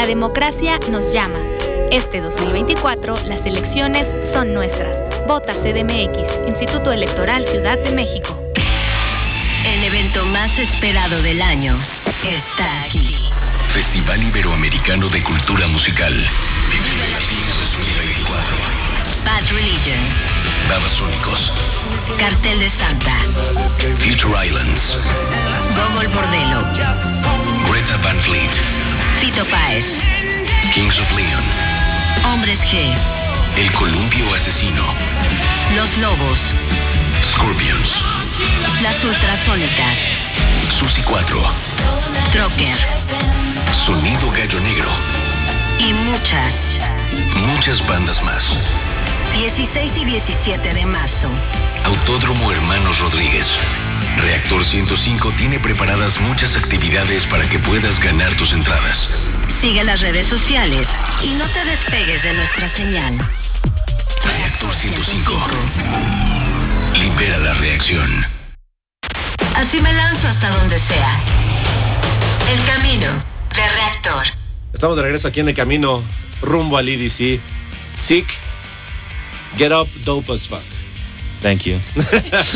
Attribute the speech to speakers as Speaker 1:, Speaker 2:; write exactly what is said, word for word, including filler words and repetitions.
Speaker 1: La democracia nos llama. Este dos mil veinticuatro, las elecciones son nuestras. Vota C D M X, Instituto Electoral Ciudad de México.
Speaker 2: El evento más esperado del año está aquí.
Speaker 3: Festival Iberoamericano de Cultura Musical. Vive Latino dos mil veinticuatro.
Speaker 2: Bad Religion.
Speaker 3: Babasónicos.
Speaker 2: Cartel de Santa.
Speaker 3: Future Islands.
Speaker 2: Gogol Bordello.
Speaker 3: Greta Van Fleet.
Speaker 2: Fito Páez.
Speaker 3: Kings of Leon.
Speaker 2: Hombres G.
Speaker 3: El Columpio Asesino.
Speaker 2: Los Lobos.
Speaker 3: Scorpions.
Speaker 2: Las Ultrasónicas.
Speaker 3: Susi cuatro.
Speaker 2: Trocker.
Speaker 3: Sonido Gallo Negro.
Speaker 2: Y muchas,
Speaker 3: Muchas bandas más.
Speaker 2: dieciséis y diecisiete de marzo.
Speaker 3: Autódromo Hermanos Rodríguez. Reactor ciento cinco tiene preparadas muchas actividades para que puedas ganar tus entradas.
Speaker 2: Sigue las redes sociales y no te despegues de nuestra señal.
Speaker 3: Reactor ciento cinco. Libera la reacción.
Speaker 2: Así me lanzo hasta donde sea. El camino de Reactor.
Speaker 4: Estamos de regreso aquí en el camino rumbo al E D C. Sick, get up, dope as fuck.
Speaker 5: Thank you.